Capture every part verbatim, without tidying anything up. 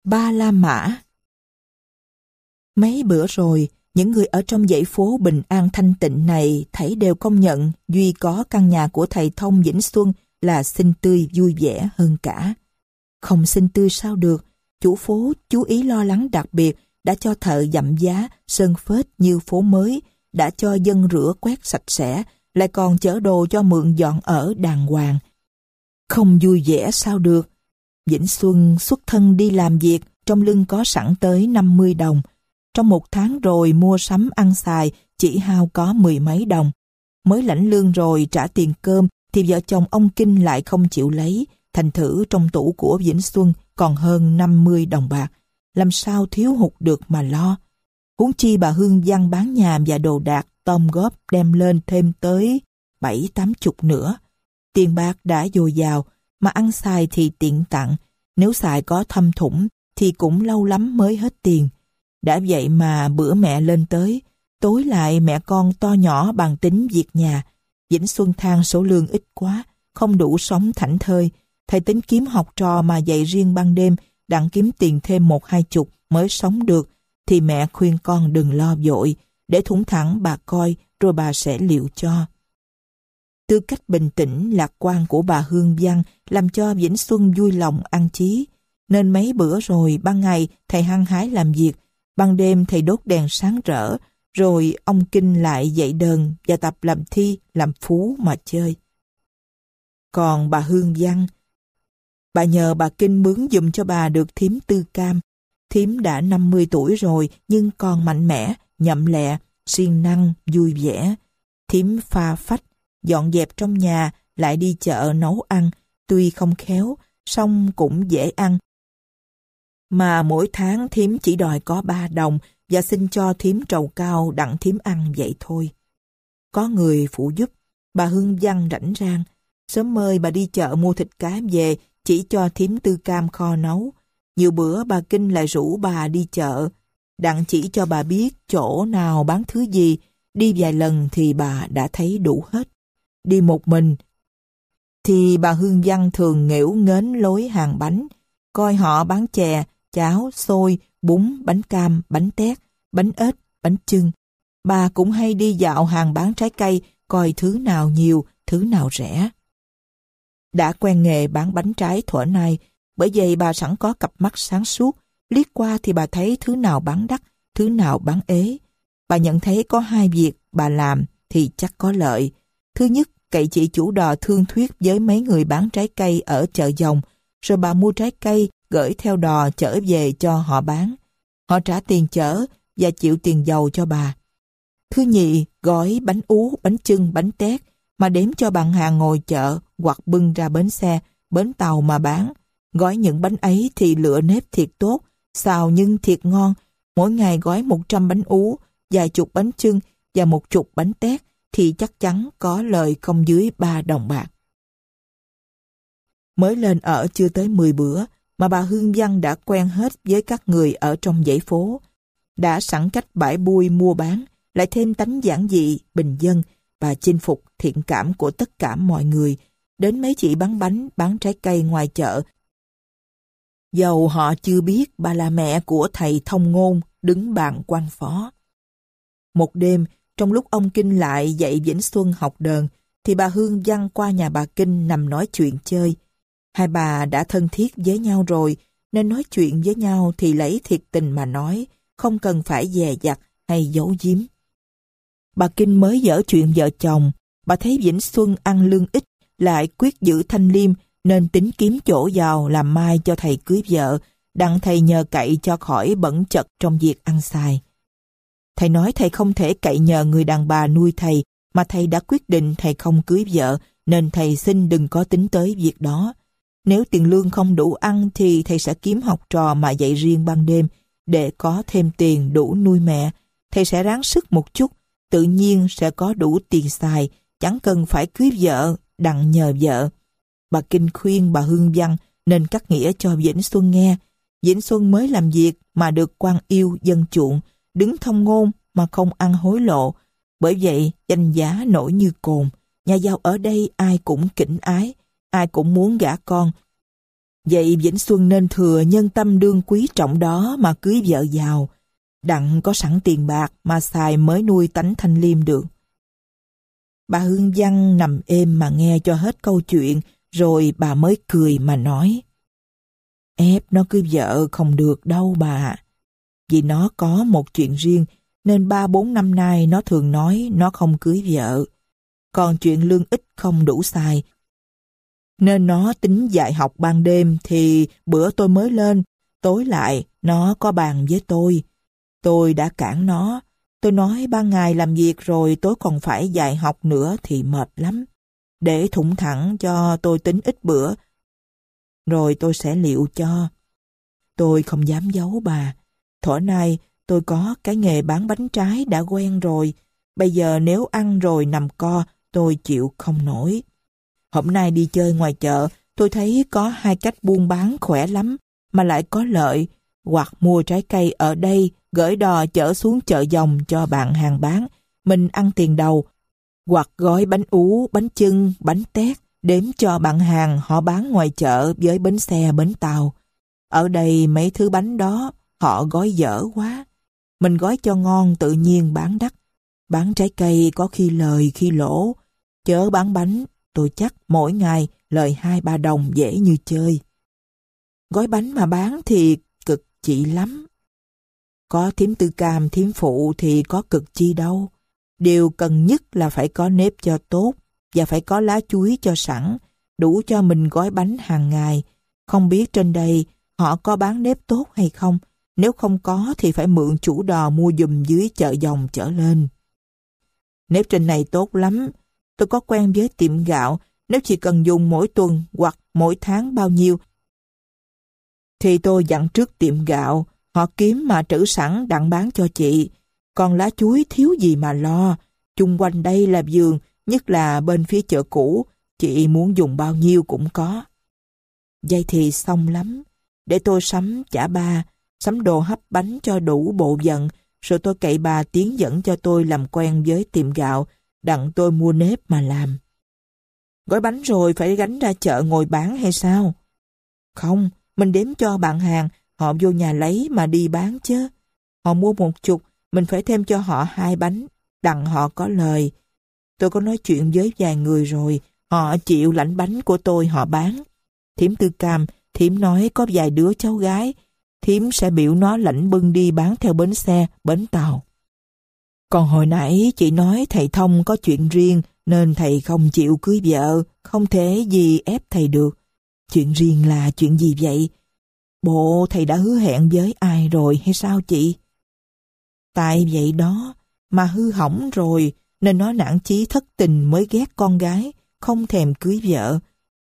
Ba La Mã. Mấy bữa rồi, những người ở trong dãy phố bình an thanh tịnh này thảy đều công nhận duy có căn nhà của thầy Thông Vĩnh Xuân là xinh tươi vui vẻ hơn cả. Không xinh tươi sao được, chủ phố chú ý lo lắng đặc biệt đã cho thợ dặm giá, sơn phết như phố mới, đã cho dân rửa quét sạch sẽ, lại còn chở đồ cho mượn dọn ở đàng hoàng. Không vui vẻ sao được. Vĩnh Xuân xuất thân đi làm việc, trong lưng có sẵn tới năm mươi đồng. Trong một tháng rồi mua sắm ăn xài chỉ hao có mười mấy đồng. Mới lãnh lương rồi trả tiền cơm thì vợ chồng ông Kinh lại không chịu lấy, thành thử trong tủ của Vĩnh Xuân còn hơn năm mươi đồng bạc. Làm sao thiếu hụt được mà lo. Huống chi bà Hương Văn bán nhà và đồ đạc gom góp đem lên thêm tới bảy tám chục nữa. Tiền bạc đã dồi dào, mà ăn xài thì tiện tặng. Nếu xài có thâm thủng thì cũng lâu lắm mới hết tiền. Đã vậy mà bữa mẹ lên tới, tối lại mẹ con to nhỏ bàn tính việc nhà. Vĩnh Xuân than số lương ít quá, không đủ sống thảnh thơi. Thầy tính kiếm học trò mà dạy riêng ban đêm, đặng kiếm tiền thêm một hai chục mới sống được. Thì mẹ khuyên con đừng lo vội, để thủng thẳng bà coi rồi bà sẽ liệu cho. Tư cách bình tĩnh lạc quan của bà Hương Văn làm cho Vĩnh Xuân vui lòng ăn chí. Nên mấy bữa rồi ban ngày thầy hăng hái làm việc, ban đêm thầy đốt đèn sáng rỡ, rồi ông Kinh lại dạy đờn và tập làm thi, làm phú mà chơi. Còn bà Hương Văn, bà nhờ bà Kinh mướn giùm cho bà được thím Tư Cam. Thím đã năm mươi tuổi rồi nhưng còn mạnh mẽ, nhậm lẹ, siêng năng, vui vẻ. Thím pha phách, dọn dẹp trong nhà, lại đi chợ nấu ăn, tuy không khéo, song cũng dễ ăn. Mà mỗi tháng thím chỉ đòi có ba đồng và xin cho thím trầu cao đặng thím ăn vậy thôi. Có người phụ giúp, bà Hương Văn rảnh rang. Sớm mơi bà đi chợ mua thịt cá về, chỉ cho thím Tư Cam kho nấu. Nhiều bữa bà Kinh lại rủ bà đi chợ, đặng chỉ cho bà biết chỗ nào bán thứ gì. Đi vài lần thì bà đã thấy đủ hết. Đi một mình thì bà Hương Văn thường nghễu nghếnh lối hàng bánh, coi họ bán chè, cháo, xôi, bún, bánh cam, bánh tét, bánh ếch, bánh chưng. Bà cũng hay đi dạo hàng bán trái cây, coi thứ nào nhiều, thứ nào rẻ. Đã quen nghề bán bánh trái thuở nay, bởi vậy bà sẵn có cặp mắt sáng suốt, liếc qua thì bà thấy thứ nào bán đắt, thứ nào bán ế. Bà nhận thấy có hai việc bà làm thì chắc có lợi. Thứ nhất, cậy chị chủ đò thương thuyết với mấy người bán trái cây ở chợ Dòng, rồi bà mua trái cây gửi theo đò chở về cho họ bán. Họ trả tiền chở và chịu tiền dầu cho bà. Thứ nhì, gói bánh ú, bánh chưng, bánh tét mà đếm cho bạn hàng ngồi chợ hoặc bưng ra bến xe, bến tàu mà bán. Gói những bánh ấy thì lựa nếp thiệt tốt, xào nhưng thiệt ngon. Mỗi ngày gói một trăm bánh ú, vài chục bánh chưng và một chục bánh tét thì chắc chắn có lời không dưới ba đồng bạc. Mới lên ở chưa tới mười bữa mà bà Hương Văn đã quen hết với các người ở trong dãy phố. Đã sẵn cách bãi bui mua bán, lại thêm tánh giản dị, bình dân, bà chinh phục thiện cảm của tất cả mọi người, đến mấy chị bán bánh, bán trái cây ngoài chợ. Dầu họ chưa biết bà là mẹ của thầy thông ngôn đứng bàn quan phó. Một đêm, trong lúc ông Kinh lại dạy Vĩnh Xuân học đờn, thì bà Hương Văn qua nhà bà Kinh nằm nói chuyện chơi. Hai bà đã thân thiết với nhau rồi, nên nói chuyện với nhau thì lấy thiệt tình mà nói, không cần phải dè dặt hay giấu giếm. Bà Kinh mới dở chuyện vợ chồng, bà thấy Vĩnh Xuân ăn lương ít, lại quyết giữ thanh liêm, nên tính kiếm chỗ giàu làm mai cho thầy cưới vợ, đặng thầy nhờ cậy cho khỏi bẩn chật trong việc ăn xài. Thầy nói thầy không thể cậy nhờ người đàn bà nuôi thầy, mà thầy đã quyết định thầy không cưới vợ, nên thầy xin đừng có tính tới việc đó. Nếu tiền lương không đủ ăn thì thầy sẽ kiếm học trò mà dạy riêng ban đêm, để có thêm tiền đủ nuôi mẹ. Thầy sẽ ráng sức một chút, tự nhiên sẽ có đủ tiền xài, chẳng cần phải cưới vợ, đặng nhờ vợ. Bà Kinh khuyên bà Hương Văn nên cắt nghĩa cho Vĩnh Xuân nghe. Vĩnh Xuân mới làm việc mà được quan yêu dân chuộng, đứng thông ngôn mà không ăn hối lộ. Bởi vậy danh giá nổi như cồn. Nhà giàu ở đây ai cũng kính ái, ai cũng muốn gả con. Vậy Vĩnh Xuân nên thừa nhân tâm đương quý trọng đó mà cưới vợ giàu, đặng có sẵn tiền bạc mà xài mới nuôi tánh thanh liêm được. Bà Hương Văn nằm êm mà nghe cho hết câu chuyện, rồi bà mới cười mà nói: Ép nó cưới vợ không được đâu bà. Vì nó có một chuyện riêng, nên ba bốn năm nay nó thường nói nó không cưới vợ. Còn chuyện lương ích không đủ xài, nên nó tính dạy học ban đêm, thì bữa tôi mới lên, tối lại nó có bàn với tôi. Tôi đã cản nó. Tôi nói ban ngày làm việc rồi tối còn phải dạy học nữa thì mệt lắm. Để thủng thẳng cho tôi tính ít bữa, rồi tôi sẽ liệu cho. Tôi không dám giấu bà. Thuở nay tôi có cái nghề bán bánh trái đã quen rồi. Bây giờ nếu ăn rồi nằm co, tôi chịu không nổi. Hôm nay đi chơi ngoài chợ, tôi thấy có hai cách buôn bán khỏe lắm, mà lại có lợi. Hoặc mua trái cây ở đây, gửi đò chở xuống chợ Dòng cho bạn hàng bán, mình ăn tiền đầu. Hoặc gói bánh ú, bánh chưng, bánh tét, đếm cho bạn hàng họ bán ngoài chợ với bến xe, bến tàu. Ở đây mấy thứ bánh đó, họ gói dở quá. Mình gói cho ngon tự nhiên bán đắt. Bán trái cây có khi lời khi lỗ. Chớ bán bánh, tôi chắc mỗi ngày lời hai ba đồng dễ như chơi. Gói bánh mà bán thì cực chị lắm. Có thím Tư Cam, thím Phụ thì có cực chi đâu. Điều cần nhất là phải có nếp cho tốt và phải có lá chuối cho sẵn, đủ cho mình gói bánh hàng ngày. Không biết trên đây họ có bán nếp tốt hay không. Nếu không có thì phải mượn chủ đò mua giùm dưới chợ Dòng trở lên. Nếp trên này tốt lắm. Tôi có quen với tiệm gạo. Nếu chỉ cần dùng mỗi tuần hoặc mỗi tháng bao nhiêu, thì tôi dặn trước tiệm gạo, họ kiếm mà trữ sẵn đặng bán cho chị. Còn lá chuối thiếu gì mà lo. Chung quanh đây là vườn, nhất là bên phía chợ cũ, chị muốn dùng bao nhiêu cũng có. Vậy thì xong lắm. Để tôi sắm chả ba, sắm đồ hấp bánh cho đủ bộ phận, rồi tôi cậy bà tiến dẫn cho tôi làm quen với tiệm gạo, đặng tôi mua nếp mà làm. Gói bánh rồi phải gánh ra chợ ngồi bán hay sao? Không, mình đếm cho bạn hàng, họ vô nhà lấy mà đi bán chứ. Họ mua một chục, mình phải thêm cho họ hai bánh, đặng họ có lời. Tôi có nói chuyện với vài người rồi, họ chịu lãnh bánh của tôi họ bán. Thím Tư Cam, thím nói có vài đứa cháu gái, thím sẽ biểu nó lãnh bưng đi bán theo bến xe, bến tàu. Còn hồi nãy chị nói thầy Thông có chuyện riêng nên thầy không chịu cưới vợ, không thể gì ép thầy được. Chuyện riêng là chuyện gì vậy? Bộ thầy đã hứa hẹn với ai rồi hay sao chị? Tại vậy đó, mà hư hỏng rồi nên nó nản chí thất tình mới ghét con gái, không thèm cưới vợ.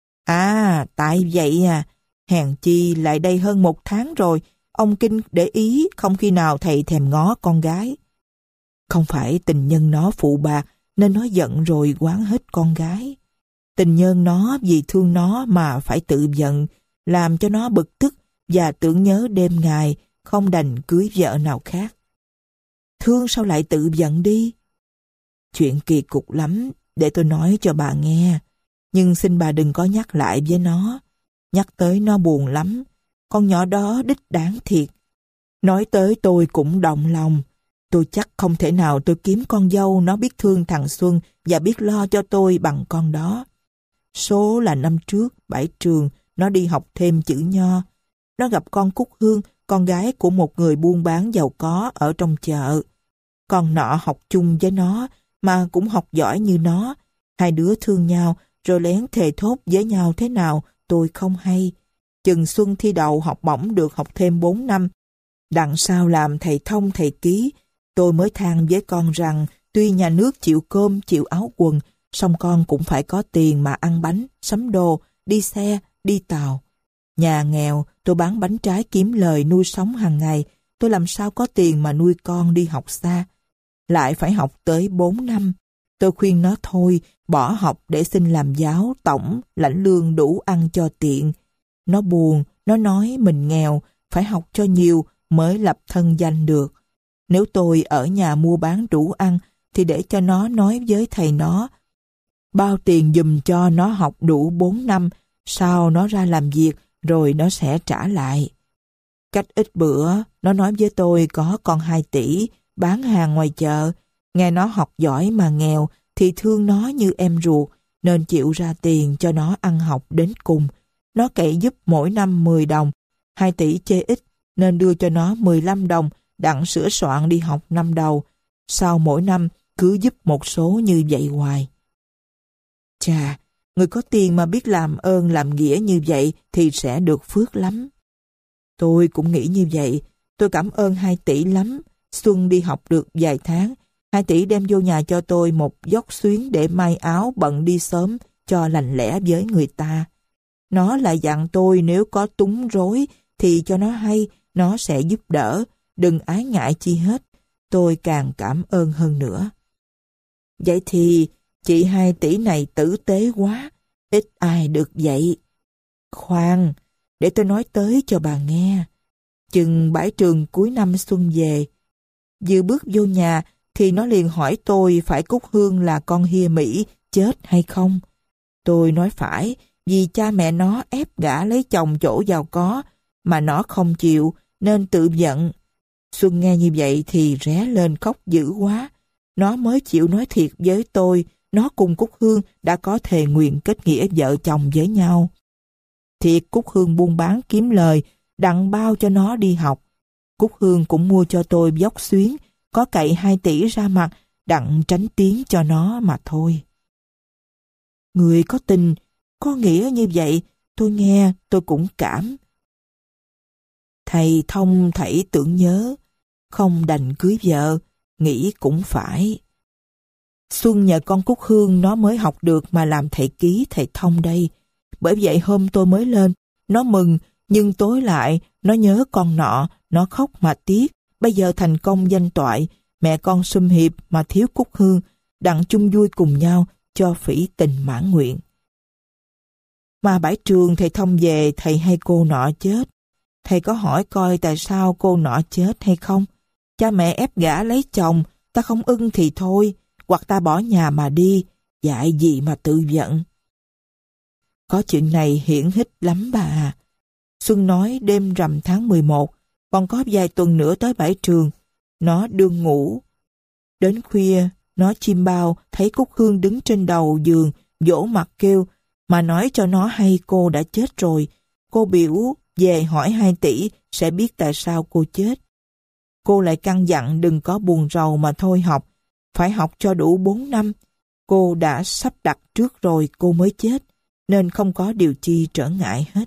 À, tại vậy à, hèn chi lại đây hơn một tháng rồi, ông Kinh để ý không khi nào thầy thèm ngó con gái. Không phải tình nhân nó phụ bạc nên nó giận rồi quán hết con gái. Tình nhân nó vì thương nó mà phải tự giận, làm cho nó bực tức và tưởng nhớ đêm ngày, không đành cưới vợ nào khác. Thương sao lại tự giận đi? Chuyện kỳ cục lắm, để tôi nói cho bà nghe. Nhưng xin bà đừng có nhắc lại với nó. Nhắc tới nó buồn lắm. Con nhỏ đó đích đáng thiệt. Nói tới tôi cũng động lòng. Tôi chắc không thể nào tôi kiếm con dâu nó biết thương thằng Xuân và biết lo cho tôi bằng con đó. Số là năm trước, bãi trường, nó đi học thêm chữ nho. Nó gặp con Cúc Hương, con gái của một người buôn bán giàu có ở trong chợ. Con nọ học chung với nó, mà cũng học giỏi như nó. Hai đứa thương nhau, rồi lén thề thốt với nhau thế nào, tôi không hay. Chừng Xuân thi đậu học bổng được học thêm bốn năm. Đằng sau làm thầy Thông thầy Ký, tôi mới than với con rằng tuy nhà nước chịu cơm, chịu áo quần, song con cũng phải có tiền mà ăn bánh, sắm đồ, đi xe, đi tàu. Nhà nghèo, tôi bán bánh trái kiếm lời nuôi sống hàng ngày, tôi làm sao có tiền mà nuôi con đi học xa. Lại phải học tới bốn năm. Tôi khuyên nó thôi, bỏ học để xin làm giáo, tổng, lãnh lương đủ ăn cho tiện. Nó buồn, nó nói mình nghèo, phải học cho nhiều mới lập thân danh được. Nếu tôi ở nhà mua bán đủ ăn, thì để cho nó nói với thầy nó, bao tiền giùm cho nó học đủ bốn năm, sau nó ra làm việc, rồi nó sẽ trả lại. Cách ít bữa, nó nói với tôi có con hai tỷ, bán hàng ngoài chợ. Nghe nó học giỏi mà nghèo, thì thương nó như em ruột, nên chịu ra tiền cho nó ăn học đến cùng. Nó cậy giúp mỗi năm mười đồng, hai tỷ chê ít, nên đưa cho nó mười lăm đồng, đặng sửa soạn đi học năm đầu. Sau mỗi năm, cứ giúp một số như vậy hoài. Chà, người có tiền mà biết làm ơn làm nghĩa như vậy thì sẽ được phước lắm. Tôi cũng nghĩ như vậy. Tôi cảm ơn hai tỷ lắm. Xuân đi học được vài tháng, hai tỷ đem vô nhà cho tôi một vóc xuyến để may áo bận đi sớm cho lành lẽ với người ta. Nó lại dặn tôi nếu có túng rối thì cho nó hay, nó sẽ giúp đỡ, đừng ái ngại chi hết. Tôi càng cảm ơn hơn nữa. Vậy thì chị hai tỷ này tử tế quá, ít ai được vậy. Khoan, để tôi nói tới cho bà nghe. Chừng bãi trường cuối năm Xuân về, vừa bước vô nhà thì nó liền hỏi tôi phải Cúc Hương là con Hia Mỹ chết hay không. Tôi nói phải, vì cha mẹ nó ép gả lấy chồng chỗ giàu có, mà nó không chịu nên tự giận. Xuân nghe như vậy thì ré lên khóc dữ quá. Nó mới chịu nói thiệt với tôi, nó cùng Cúc Hương đã có thề nguyện kết nghĩa vợ chồng với nhau. Thiệt Cúc Hương buôn bán kiếm lời, đặng bao cho nó đi học. Cúc Hương cũng mua cho tôi vóc xuyến, có cậy hai tỷ ra mặt, đặng tránh tiếng cho nó mà thôi. Người có tình, có nghĩa như vậy, tôi nghe tôi cũng cảm. Thầy thông thảy tưởng nhớ, không đành cưới vợ, nghĩ cũng phải. Xuân nhờ con Cúc Hương nó mới học được mà làm thầy ký thầy thông đây. Bởi vậy hôm tôi mới lên, nó mừng, nhưng tối lại, nó nhớ con nọ, nó khóc mà tiếc. Bây giờ thành công danh toại, mẹ con sum hiệp mà thiếu Cúc Hương, đặng chung vui cùng nhau cho phỉ tình mãn nguyện. Mà bãi trường thầy thông về, thầy hay cô nọ chết. Thầy có hỏi coi tại sao cô nọ chết hay không? Cha mẹ ép gả lấy chồng, ta không ưng thì thôi, hoặc ta bỏ nhà mà đi, dạy gì mà tự giận. Có chuyện này hiển hách lắm bà à. Xuân nói đêm rằm tháng mười một, còn có vài tuần nữa tới bãi trường, nó đương ngủ. Đến khuya, nó chim bao thấy Cúc Hương đứng trên đầu giường, vỗ mặt kêu, mà nói cho nó hay cô đã chết rồi. Cô biểu về hỏi hai tỷ sẽ biết tại sao cô chết. Cô lại căn dặn đừng có buồn rầu mà thôi học, phải học cho đủ bốn năm. Cô đã sắp đặt trước rồi cô mới chết, nên không có điều chi trở ngại hết.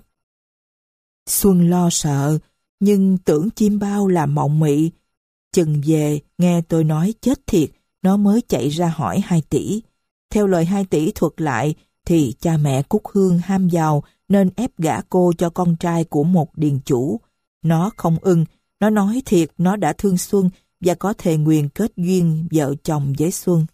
Xuân lo sợ, nhưng tưởng chim bao là mộng mị. Chừng về, nghe tôi nói chết thiệt, nó mới chạy ra hỏi hai tỷ. Theo lời hai tỷ thuật lại, thì cha mẹ Cúc Hương ham giàu nên ép gả cô cho con trai của một điền chủ. Nó không ưng, nó nói thiệt nó đã thương Xuân và có thề nguyện kết duyên vợ chồng với Xuân.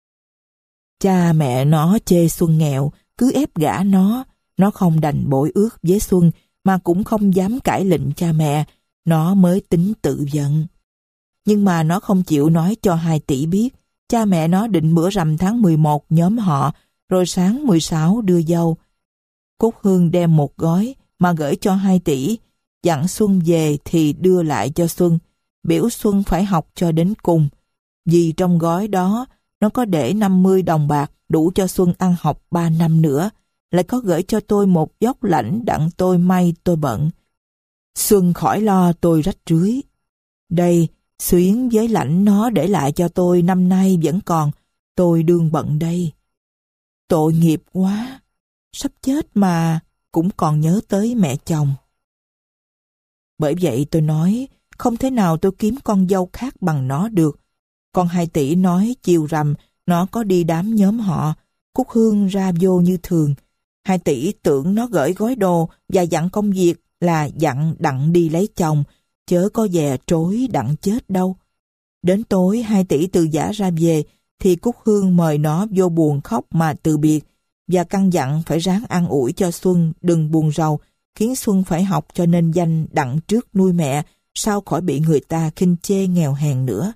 Cha mẹ nó chê Xuân nghèo, cứ ép gả nó. Nó không đành bội ước với Xuân, mà cũng không dám cãi lệnh cha mẹ. Nó mới tính tự giận. Nhưng mà nó không chịu nói cho hai tỷ biết. Cha mẹ nó định bữa rằm tháng mười một nhóm họ, rồi sáng mười sáu đưa dâu. Cúc Hương đem một gói mà gửi cho hai tỷ, dặn Xuân về thì đưa lại cho Xuân, biểu Xuân phải học cho đến cùng. Vì trong gói đó, nó có để năm mươi đồng bạc đủ cho Xuân ăn học ba năm nữa, lại có gửi cho tôi một vóc lãnh đặng tôi may tôi bận. Xuân khỏi lo tôi rách rưới. Đây, xuyến với lãnh nó để lại cho tôi năm nay vẫn còn, tôi đương bận đây. Tội nghiệp quá, sắp chết mà cũng còn nhớ tới mẹ chồng. Bởi vậy tôi nói, không thể nào tôi kiếm con dâu khác bằng nó được. Con hai tỷ nói chiều rằm nó có đi đám nhóm họ, Cúc Hương ra vô như thường. Hai tỷ tưởng nó gửi gói đồ và dặn công việc là dặn đặng đi lấy chồng, chớ có dè trối đặng chết đâu. Đến tối hai tỷ từ giã ra về, thì Cúc Hương mời nó vô buồn khóc mà từ biệt, và căn dặn phải ráng an ủi cho Xuân đừng buồn rầu, khiến Xuân phải học cho nên danh đặng trước nuôi mẹ, sao khỏi bị người ta khinh chê nghèo hèn nữa.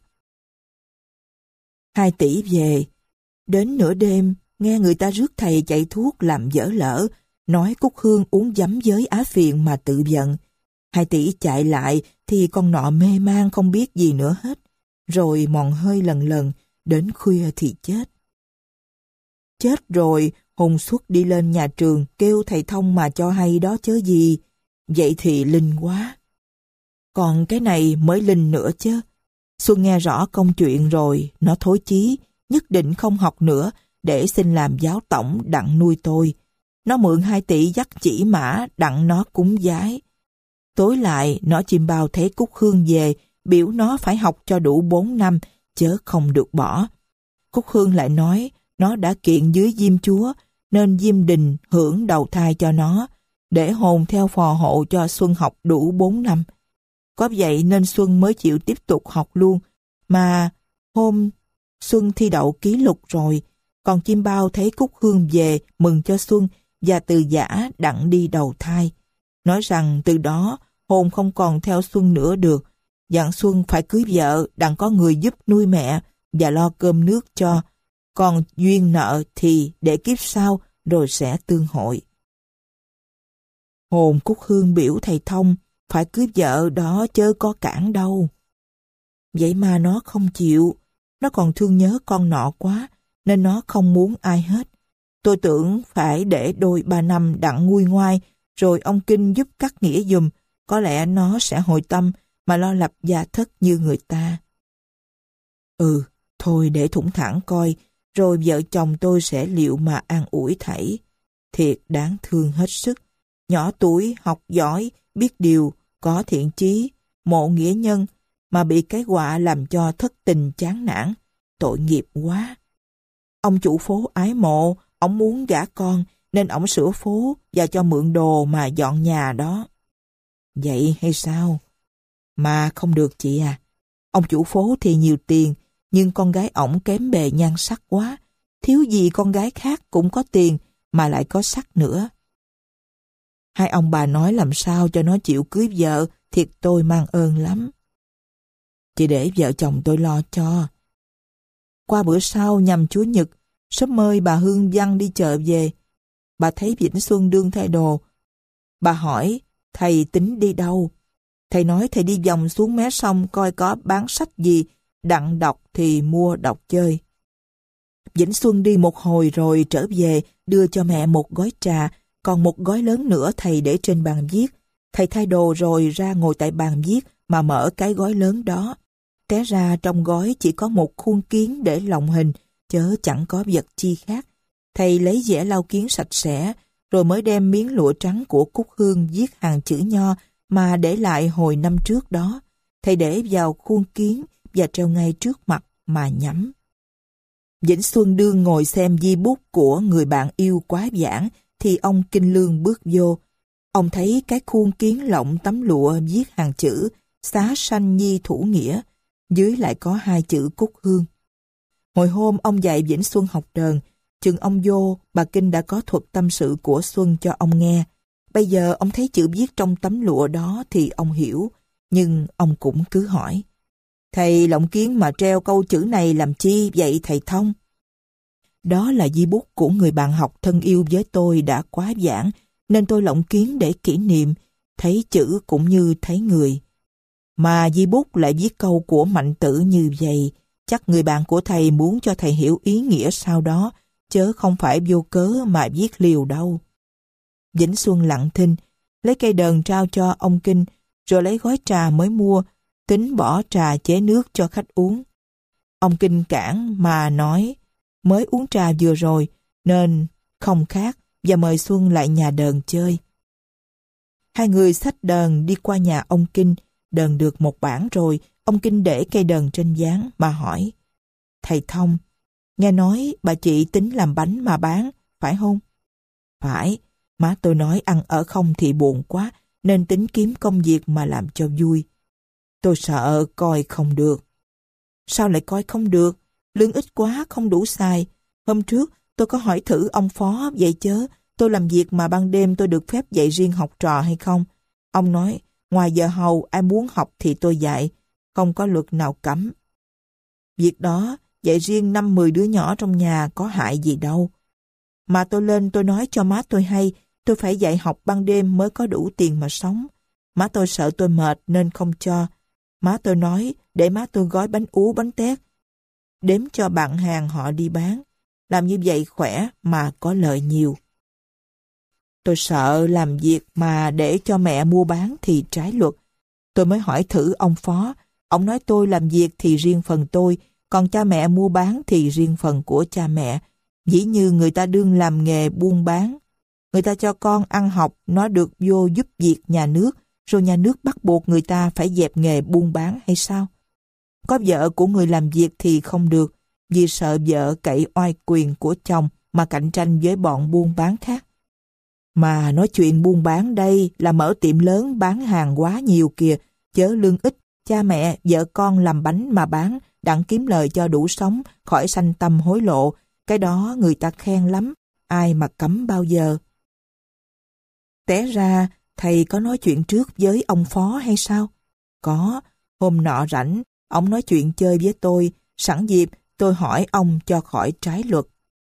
Hai tỷ về, đến nửa đêm nghe người ta rước thầy chạy thuốc làm dở lỡ, nói Cúc Hương uống giấm với Á Phiện mà tự giận. Hai tỷ chạy lại thì con nọ mê man không biết gì nữa hết, rồi mòn hơi lần lần, đến khuya thì chết. Chết rồi, hồn suốt đi lên nhà trường kêu thầy Thông mà cho hay đó chớ gì. Vậy thì linh quá. Còn cái này mới linh nữa chứ. Xuân nghe rõ công chuyện rồi, nó thối chí, nhất định không học nữa để xin làm giáo tổng đặng nuôi tôi. Nó mượn hai tỷ dắt chỉ mã đặng nó cúng giái. Tối lại, nó chim bao thấy Cúc Hương về, biểu nó phải học cho đủ bốn năm, chớ không được bỏ. Cúc Hương lại nói, nó đã kiện dưới Diêm Chúa, nên Diêm Đình hưởng đầu thai cho nó, để hồn theo phò hộ cho Xuân học đủ bốn năm. Có vậy nên Xuân mới chịu tiếp tục học luôn, mà hôm Xuân thi đậu ký lục rồi, còn chim bao thấy Cúc Hương về mừng cho Xuân và từ giã đặng đi đầu thai. Nói rằng từ đó hồn không còn theo Xuân nữa được, dặn Xuân phải cưới vợ đặng có người giúp nuôi mẹ và lo cơm nước cho, còn duyên nợ thì để kiếp sau rồi sẽ tương hội. Hồn Cúc Hương biểu thầy Thông phải cưới vợ đó chớ có cản đâu. Vậy mà nó không chịu, nó còn thương nhớ con nọ quá, nên nó không muốn ai hết. Tôi tưởng phải để đôi ba năm đặng nguôi ngoai, rồi ông Kinh giúp cắt nghĩa giùm, có lẽ nó sẽ hồi tâm mà lo lập gia thất như người ta. Ừ, thôi để thủng thẳng coi, rồi vợ chồng tôi sẽ liệu mà an ủi thảy. Thiệt đáng thương hết sức. Nhỏ tuổi, học giỏi, biết điều, có thiện chí, mộ nghĩa nhân, mà bị cái họa làm cho thất tình chán nản, tội nghiệp quá. Ông chủ phố ái mộ, ông muốn gả con, nên ông sửa phố và cho mượn đồ mà dọn nhà đó. Vậy hay sao? Mà không được chị à. Ông chủ phố thì nhiều tiền, nhưng con gái ổng kém bề nhan sắc quá. Thiếu gì con gái khác cũng có tiền, mà lại có sắc nữa. Hai ông bà nói làm sao cho nó chịu cưới vợ, thiệt tôi mang ơn lắm. Chị để vợ chồng tôi lo cho. Qua bữa sau nhằm Chúa Nhật, sớm mơi bà Hương Văn đi chợ về. Bà thấy Vĩnh Xuân đương thay đồ. Bà hỏi, thầy tính đi đâu? Thầy nói thầy đi vòng xuống mé sông coi có bán sách gì, đặng đọc thì mua đọc chơi. Vĩnh Xuân đi một hồi rồi trở về, đưa cho mẹ một gói trà, còn một gói lớn nữa thầy để trên bàn viết. Thầy thay đồ rồi ra ngồi tại bàn viết mà mở cái gói lớn đó. Té ra trong gói chỉ có một khuôn kiến để lồng hình, chớ chẳng có vật chi khác. Thầy lấy dẻ lau kiến sạch sẽ, rồi mới đem miếng lụa trắng của Cúc Hương viết hàng chữ nho mà để lại hồi năm trước đó. Thầy để vào khuôn kiến và treo ngay trước mặt mà nhắm. Vĩnh Xuân đương ngồi xem di bút của người bạn yêu quá giảng, thì ông Kinh Lương bước vô. Ông thấy cái khuôn kiến lộng tấm lụa viết hàng chữ Xá Sanh Nhi Thủ Nghĩa, dưới lại có hai chữ Cúc Hương. Hồi hôm ông dạy Vĩnh Xuân học đờn, chừng ông vô, bà Kinh đã có thuật tâm sự của Xuân cho ông nghe. Bây giờ ông thấy chữ viết trong tấm lụa đó thì ông hiểu, nhưng ông cũng cứ hỏi. Thầy lộng kiến mà treo câu chữ này làm chi vậy thầy Thông? Đó là di bút của người bạn học thân yêu với tôi đã quá giảng, nên tôi lộng kiến để kỷ niệm, thấy chữ cũng như thấy người. Mà di bút lại viết câu của Mạnh Tử như vậy, chắc người bạn của thầy muốn cho thầy hiểu ý nghĩa sau đó, chớ không phải vô cớ mà viết liều đâu. Vĩnh Xuân lặng thinh, lấy cây đờn trao cho ông Kinh, rồi lấy gói trà mới mua, tính bỏ trà chế nước cho khách uống. Ông Kinh cản mà nói, mới uống trà vừa rồi, nên không khác, và mời Xuân lại nhà đờn chơi. Hai người xách đờn đi qua nhà ông Kinh, đờn được một bản rồi, ông Kinh để cây đờn trên gián mà hỏi. Thầy Thông, nghe nói bà chị tính làm bánh mà bán, phải không? Phải, má tôi nói ăn ở không thì buồn quá, nên tính kiếm công việc mà làm cho vui. Tôi sợ coi không được. Sao lại coi không được? Lương ít quá không đủ xài. Hôm trước tôi có hỏi thử ông phó vậy chớ, tôi làm việc mà ban đêm tôi được phép dạy riêng học trò hay không? Ông nói, ngoài giờ hầu ai muốn học thì tôi dạy, không có luật nào cấm. Việc đó, dạy riêng năm mười đứa nhỏ trong nhà có hại gì đâu. Mà tôi lên tôi nói cho má tôi hay, Tôi phải dạy học ban đêm mới có đủ tiền mà sống. Má tôi sợ tôi mệt nên không cho. Má tôi nói để má tôi gói bánh ú bánh tét, đếm cho bạn hàng họ đi bán. Làm như vậy khỏe mà có lợi nhiều. Tôi sợ làm việc mà để cho mẹ mua bán thì trái luật. Tôi mới hỏi thử ông phó. Ông nói tôi làm việc thì riêng phần tôi, còn cha mẹ mua bán thì riêng phần của cha mẹ. Dĩ như người ta đương làm nghề buôn bán. Người ta cho con ăn học, nó được vô giúp việc nhà nước, rồi nhà nước bắt buộc người ta phải dẹp nghề buôn bán hay sao? Có vợ của người làm việc thì không được, vì sợ vợ cậy oai quyền của chồng mà cạnh tranh với bọn buôn bán khác. Mà nói chuyện buôn bán đây là mở tiệm lớn bán hàng quá nhiều kìa, chớ lương ít, cha mẹ, vợ con làm bánh mà bán, đặng kiếm lời cho đủ sống, khỏi sanh tâm hối lộ. Cái đó người ta khen lắm, ai mà cấm bao giờ. Té ra, thầy có nói chuyện trước với ông phó hay sao? Có, hôm nọ rảnh, ông nói chuyện chơi với tôi, sẵn dịp tôi hỏi ông cho khỏi trái luật.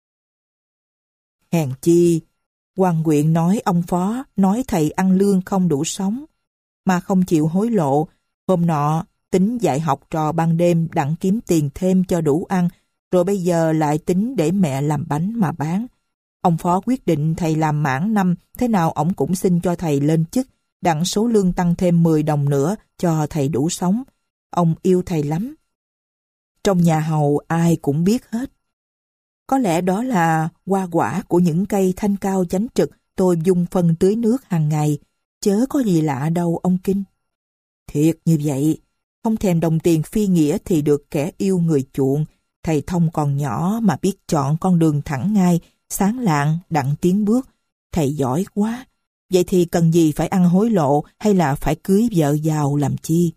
Hèn chi, quan huyện nói ông phó, nói thầy ăn lương không đủ sống, mà không chịu hối lộ. Hôm nọ, tính dạy học trò ban đêm đặng kiếm tiền thêm cho đủ ăn, rồi bây giờ lại tính để mẹ làm bánh mà bán. Ông phó quyết định thầy làm mãn năm, thế nào ổng cũng xin cho thầy lên chức, đặng số lương tăng thêm mười đồng nữa cho thầy đủ sống. Ông yêu thầy lắm. Trong nhà hầu ai cũng biết hết. Có lẽ đó là hoa quả của những cây thanh cao chánh trực tôi dùng phân tưới nước hàng ngày, chớ có gì lạ đâu ông Kinh. Thiệt như vậy, không thèm đồng tiền phi nghĩa thì được kẻ yêu người chuộng. Thầy Thông còn nhỏ mà biết chọn con đường thẳng ngay, sáng lạng, đặng tiến bước. Thầy giỏi quá. Vậy thì cần gì phải ăn hối lộ hay là phải cưới vợ giàu làm chi?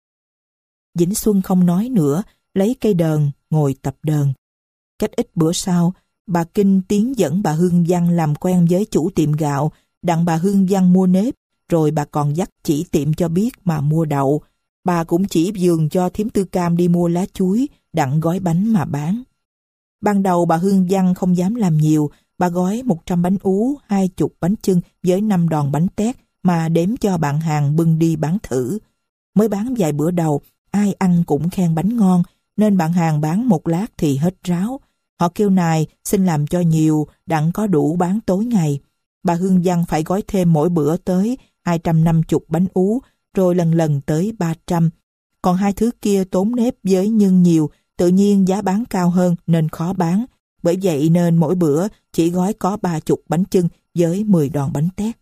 Vĩnh Xuân không nói nữa, lấy cây đờn, ngồi tập đờn. Cách ít bữa sau, bà Kinh tiến dẫn bà Hương Văn làm quen với chủ tiệm gạo, đặng bà Hương Văn mua nếp, rồi bà còn dắt chỉ tiệm cho biết mà mua đậu. Bà cũng chỉ vườn cho thím Tư Cam đi mua lá chuối, đặng gói bánh mà bán. Ban đầu bà Hương Văn không dám làm nhiều, bà gói một trăm bánh ú, hai chục bánh chưng với năm đòn bánh tét mà đếm cho bạn hàng bưng đi bán thử. Mới bán vài bữa đầu, ai ăn cũng khen bánh ngon, nên bạn hàng bán một lát thì hết ráo. Họ kêu nài xin làm cho nhiều, đặng có đủ bán tối ngày. Bà Hương Văn phải gói thêm mỗi bữa tới hai trăm năm mươi bánh ú, rồi lần lần tới ba trăm. Còn hai thứ kia tốn nếp với nhân nhiều, tự nhiên giá bán cao hơn nên khó bán. Bởi vậy nên mỗi bữa chỉ gói có ba chục bánh chưng với mười đòn bánh tét.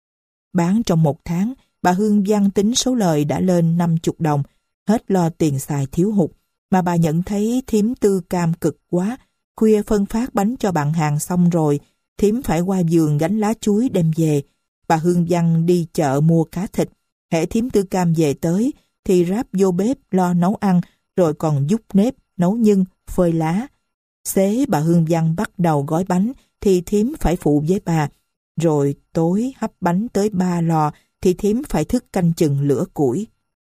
Bán trong một tháng, bà Hương Văn tính số lời đã lên năm mươi đồng, hết lo tiền xài thiếu hụt. Mà bà nhận thấy thím Tư Cam cực quá, khuya phân phát bánh cho bạn hàng xong rồi, thím phải qua vườn gánh lá chuối đem về. Bà Hương Văn đi chợ mua cá thịt, hễ thím Tư Cam về tới thì ráp vô bếp lo nấu ăn, rồi còn giúp nếp, nấu nhân, phơi lá. Xế bà Hương Văn bắt đầu gói bánh thì thím phải phụ với bà, rồi tối hấp bánh tới ba lò thì thím phải thức canh chừng lửa củi.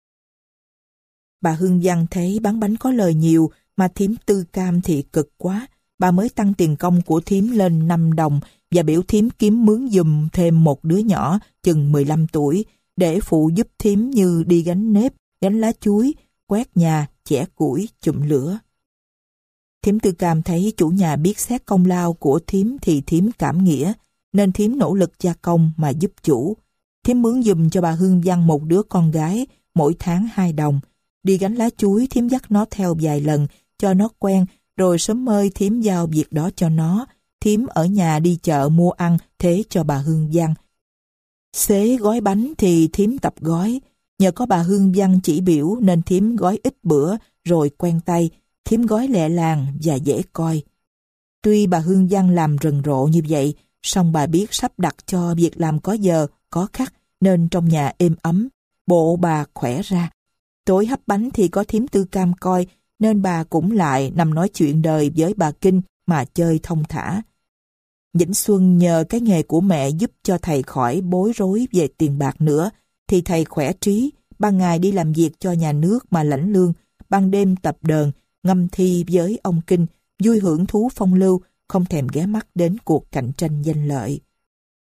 Bà Hương Văn thấy bán bánh có lời nhiều mà thím Tư Cam thì cực quá. Bà mới tăng tiền công của thím lên năm đồng và biểu thím kiếm mướn giùm thêm một đứa nhỏ chừng mười lăm tuổi để phụ giúp thím như đi gánh nếp, gánh lá chuối, quét nhà, chẻ củi, chụm lửa. Thím Tư Cam thấy chủ nhà biết xét công lao của thím thì thím cảm nghĩa, nên thím nỗ lực gia công mà giúp chủ. Thím mướn giùm cho bà Hương Văn một đứa con gái, mỗi tháng hai đồng. Đi gánh lá chuối thím dắt nó theo vài lần, cho nó quen, rồi sớm mơi thím giao việc đó cho nó. Thím ở nhà đi chợ mua ăn thế cho bà Hương Văn. Xế gói bánh thì thím tập gói. Nhờ có bà Hương Văn chỉ biểu nên thím gói ít bữa rồi quen tay. Thím gói lẹ làng và dễ coi. Tuy bà Hương Văn làm rần rộ như vậy, song bà biết sắp đặt cho việc làm có giờ, có khắc, nên trong nhà êm ấm. Bộ bà khỏe ra. Tối hấp bánh thì có thím Tư Cam coi, nên bà cũng lại nằm nói chuyện đời với bà Kinh mà chơi thông thả. Vĩnh Xuân nhờ cái nghề của mẹ giúp cho thầy khỏi bối rối về tiền bạc nữa, thì thầy khỏe trí, ban ngày đi làm việc cho nhà nước mà lãnh lương, ban đêm tập đờn, ngâm thi với ông Kinh, vui hưởng thú phong lưu, không thèm ghé mắt đến cuộc cạnh tranh danh lợi.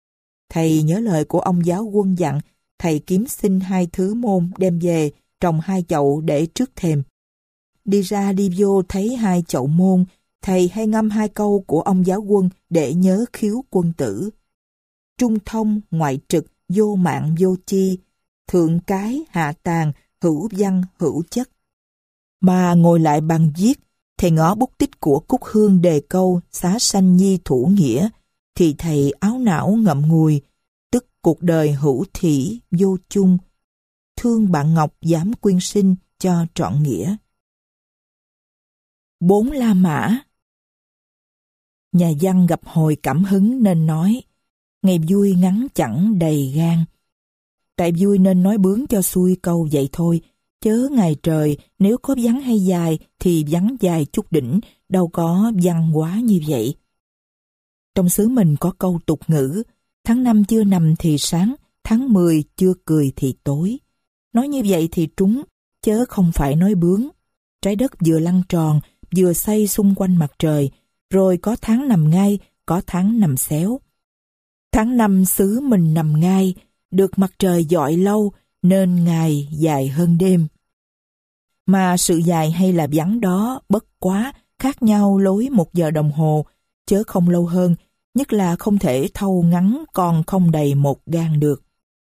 Thầy nhớ lời của ông giáo quân dặn, thầy kiếm xin hai thứ môn đem về, trồng hai chậu để trước thềm. Đi ra đi vô thấy hai chậu môn, thầy hay ngâm hai câu của ông giáo quân để nhớ khiếu quân tử. Trung thông, ngoại trực, vô mạng vô chi, thượng cái, hạ tàn, hữu văn, hữu chất. Mà ngồi lại bàn viết, thầy ngó bút tích của Cúc Hương đề câu xá sanh nhi thủ nghĩa, thì thầy áo não ngậm ngùi, tức cuộc đời hữu thủy vô chung, thương bạn Ngọc dám quyên sinh cho trọn nghĩa. Bốn La Mã. Nhà văn gặp hồi cảm hứng nên nói, ngày vui ngắn chẳng đầy gan. Tại vui nên nói bướng cho xuôi câu vậy thôi, chớ ngày trời nếu có vắn hay dài thì vắn dài chút đỉnh, đâu có văn quá như vậy. Trong xứ mình có câu tục ngữ, tháng năm chưa nằm thì sáng, tháng mười chưa cười thì tối. Nói như vậy thì trúng, chớ không phải nói bướng. Trái đất vừa lăn tròn, vừa xoay xung quanh mặt trời, rồi có tháng nằm ngay, có tháng nằm xéo. Tháng năm xứ mình nằm ngay, được mặt trời dọi lâu, nên ngày dài hơn đêm. Mà sự dài hay là vắn đó bất quá khác nhau lối một giờ đồng hồ, chớ không lâu hơn, nhất là không thể thâu ngắn còn không đầy một gang được.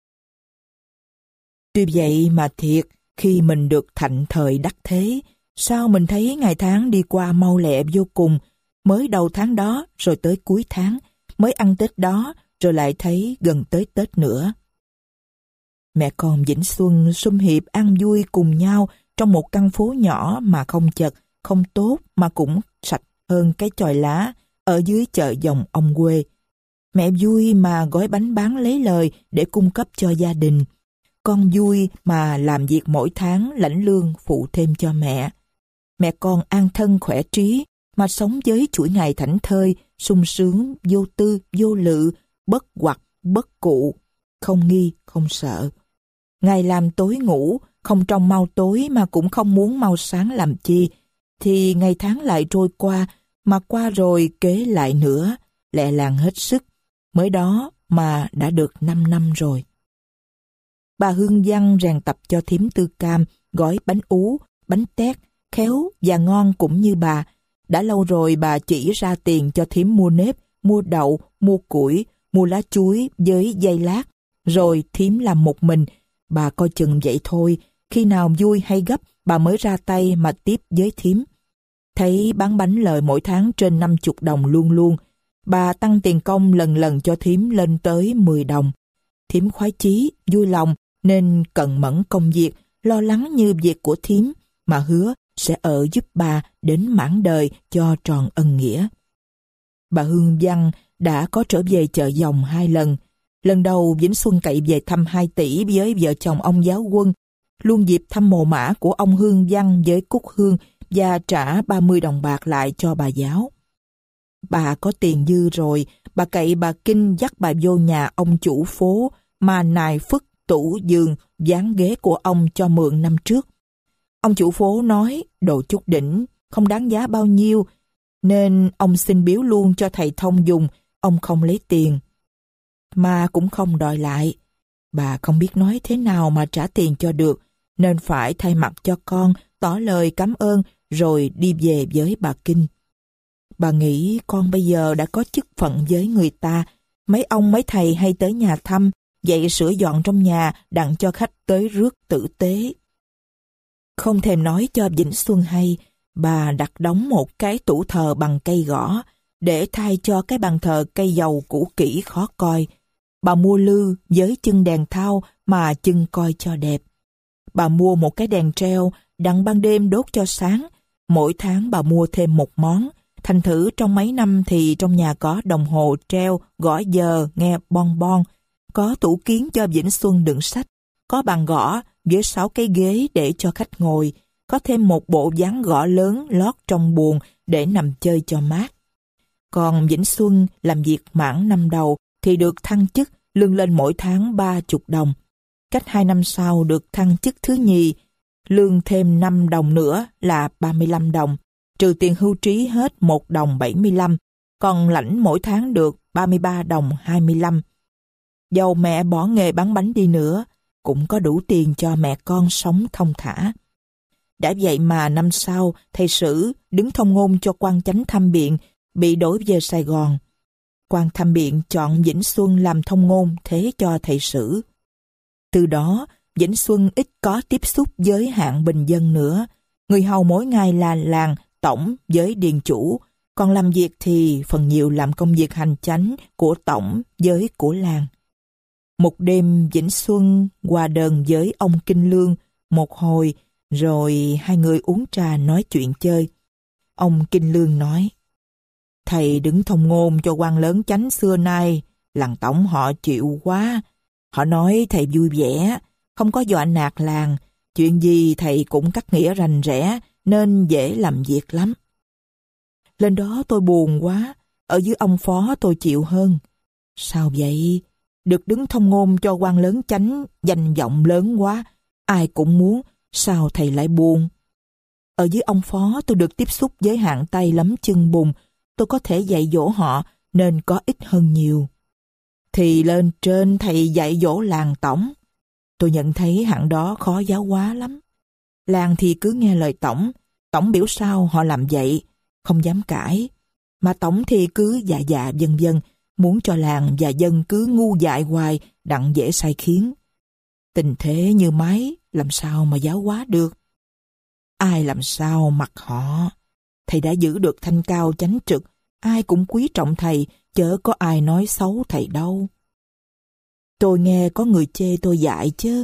Tuy vậy mà thiệt, khi mình được thạnh thời đắc thế, sao mình thấy ngày tháng đi qua mau lẹ vô cùng, mới đầu tháng đó rồi tới cuối tháng, mới ăn Tết đó rồi lại thấy gần tới Tết nữa. Mẹ con Vĩnh Xuân sum hiệp ăn vui cùng nhau trong một căn phố nhỏ mà không chật, không tốt mà cũng sạch hơn cái chòi lá ở dưới chợ dòng ông quê. Mẹ vui mà gói bánh bán lấy lời để cung cấp cho gia đình. Con vui mà làm việc mỗi tháng lãnh lương phụ thêm cho mẹ. Mẹ con an thân khỏe trí mà sống với chuỗi ngày thảnh thơi, sung sướng, vô tư, vô lự, bất hoặc, bất cụ, không nghi, không sợ. Ngày làm tối ngủ, không trông mau tối mà cũng không muốn mau sáng làm chi, thì ngày tháng lại trôi qua, mà qua rồi kế lại nữa, lẹ làng hết sức, mới đó mà đã được năm năm rồi. Bà Hương Văn rèn tập cho thím Tư Cam gói bánh ú, bánh tét, khéo và ngon cũng như bà. Đã lâu rồi bà chỉ ra tiền cho thím mua nếp, mua đậu, mua củi, mua lá chuối với dây lát, rồi thím làm một mình. Bà coi chừng vậy thôi, khi nào vui hay gấp bà mới ra tay mà tiếp với thím. Thấy bán bánh lời mỗi tháng trên năm mươi đồng luôn luôn, bà tăng tiền công lần lần cho thím lên tới mười đồng. Thím khoái chí, vui lòng nên cẩn mẫn công việc, lo lắng như việc của thím, mà hứa sẽ ở giúp bà đến mãn đời cho tròn ân nghĩa. Bà Hương Văn đã có trở về chợ Dòng hai lần. Lần đầu Vĩnh Xuân cậy về thăm hai tỷ với vợ chồng ông giáo quân, luôn dịp thăm mồ mả của ông Hương Văn với Cúc Hương và trả ba mươi đồng bạc lại cho bà giáo. Bà có tiền dư rồi, bà cậy bà Kinh dắt bà vô nhà ông chủ phố mà nài phức tủ giường, ván ghế của ông cho mượn năm trước. Ông chủ phố nói đồ chút đỉnh, không đáng giá bao nhiêu, nên ông xin biếu luôn cho thầy Thông dùng, ông không lấy tiền. Mà cũng không đòi lại. Bà không biết nói thế nào mà trả tiền cho được, nên phải thay mặt cho con, tỏ lời cảm ơn rồi đi về với bà Kinh. Bà nghĩ con bây giờ đã có chức phận với người ta, mấy ông mấy thầy hay tới nhà thăm, vậy sửa dọn trong nhà đặng cho khách tới rước tử tế. Không thèm nói cho Vĩnh Xuân hay, bà đặt đóng một cái tủ thờ bằng cây gõ, để thay cho cái bàn thờ cây dầu cũ kỹ khó coi. Bà mua lư với chân đèn thau mà chưng coi cho đẹp. Bà mua một cái đèn treo đặng ban đêm đốt cho sáng. Mỗi tháng bà mua thêm một món. Thành thử trong mấy năm thì trong nhà có đồng hồ treo, gõ giờ, nghe bon bon. Có tủ kiến cho Vĩnh Xuân đựng sách. Có bàn gõ với sáu cái ghế để cho khách ngồi. Có thêm một bộ ván gõ lớn lót trong buồng để nằm chơi cho mát. Còn Vĩnh Xuân làm việc mãn năm đầu thì được thăng chức, lương lên mỗi tháng ba mươi đồng. Cách hai năm sau được thăng chức thứ nhì, lương thêm năm đồng nữa là ba mươi lăm đồng, trừ tiền hưu trí hết một đồng bảy mươi lăm, còn lãnh mỗi tháng được ba mươi ba đồng hai mươi lăm. Dầu mẹ bỏ nghề bán bánh đi nữa, cũng có đủ tiền cho mẹ con sống thong thả. Đã vậy mà năm sau, thầy Sử đứng thông ngôn cho quan chánh tham biện, bị đổi về Sài Gòn. Quan tham biện chọn Vĩnh Xuân làm thông ngôn thế cho thầy Sử. Từ đó, Vĩnh Xuân ít có tiếp xúc với hạng bình dân nữa. Người hầu mỗi ngày là làng, tổng với điền chủ, còn làm việc thì phần nhiều làm công việc hành chánh của tổng với của làng. Một đêm Vĩnh Xuân qua đờn với ông Kinh Lương một hồi, rồi hai người uống trà nói chuyện chơi. Ông Kinh Lương nói: "Thầy đứng thông ngôn cho quan lớn chánh xưa nay, làng tổng họ chịu quá. Họ nói thầy vui vẻ, không có dọa nạt làng, chuyện gì thầy cũng cắt nghĩa rành rẽ, nên dễ làm việc lắm." Lên đó tôi buồn quá, ở dưới ông phó tôi chịu hơn. Sao vậy? Được đứng thông ngôn cho quan lớn chánh, danh vọng lớn quá, ai cũng muốn, sao thầy lại buồn? Ở dưới ông phó tôi được tiếp xúc với hạng tay lắm chân bùn, tôi có thể dạy dỗ họ nên có ích hơn nhiều. Thì lên trên thầy dạy dỗ làng tổng, tôi nhận thấy hạng đó khó giáo hóa lắm. Làng thì cứ nghe lời tổng, tổng biểu sao họ làm vậy, không dám cãi. Mà tổng thì cứ dạ dạ vân vân, muốn cho làng và dân cứ ngu dại hoài, đặng dễ sai khiến. Tình thế như máy, làm sao mà giáo hóa được? Ai làm sao mặc họ? Thầy đã giữ được thanh cao chánh trực, ai cũng quý trọng thầy, chớ có ai nói xấu thầy đâu. Tôi nghe có người chê tôi dại chứ.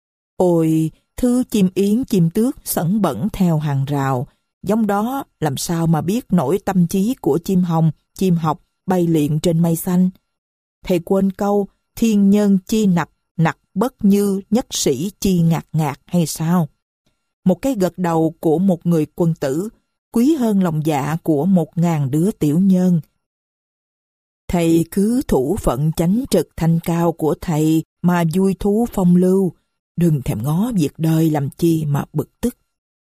Ôi, thứ chim yến chim tước sẩn bẩn theo hàng rào, giống đó làm sao mà biết nổi tâm trí của chim hồng, chim học bay liệng trên mây xanh. Thầy quên câu thiên nhân chi nặc, nặc bất như nhất sĩ chi ngạt ngạt hay sao? Một cái gật đầu của một người quân tử quý hơn lòng dạ của một ngàn đứa tiểu nhân. Thầy cứ thủ phận chánh trực thanh cao của thầy mà vui thú phong lưu, đừng thèm ngó việc đời làm chi mà bực tức.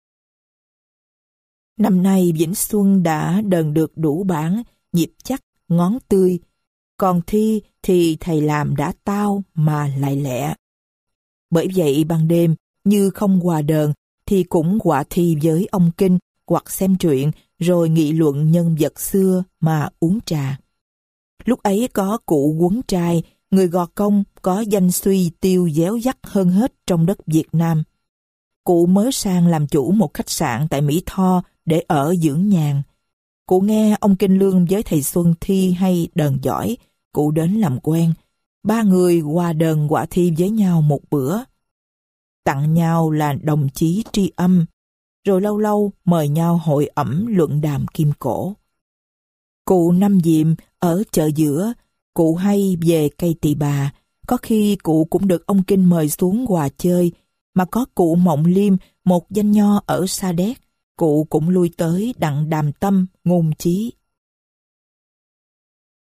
Năm nay Vĩnh Xuân đã đờn được đủ bản, nhịp chắc, ngón tươi, còn thi thì thầy làm đã tao mà lại lẹ. Bởi vậy ban đêm, như không hòa đờn, thì cũng họa thi với ông Kinh, hoặc xem truyện, rồi nghị luận nhân vật xưa mà uống trà. Lúc ấy có cụ Quấn Trai, người Gò Công có danh suy tiêu déo dắt hơn hết trong đất Việt Nam. Cụ mới sang làm chủ một khách sạn tại Mỹ Tho để ở dưỡng nhàn. Cụ nghe ông Kinh Lương với thầy Xuân thi hay đờn giỏi, cụ đến làm quen. Ba người hòa đờn họa thi với nhau một bữa. Tặng nhau là đồng chí tri âm, rồi lâu lâu mời nhau hội ẩm luận đàm kim cổ. Cụ Năm Diệm ở chợ giữa, cụ hay về cây Tỳ Bà, có khi cụ cũng được ông Kinh mời xuống hòa chơi, mà có cụ Mộng Liêm, một danh nho ở Sa Đéc, cụ cũng lui tới đặng đàm tâm, ngôn chí.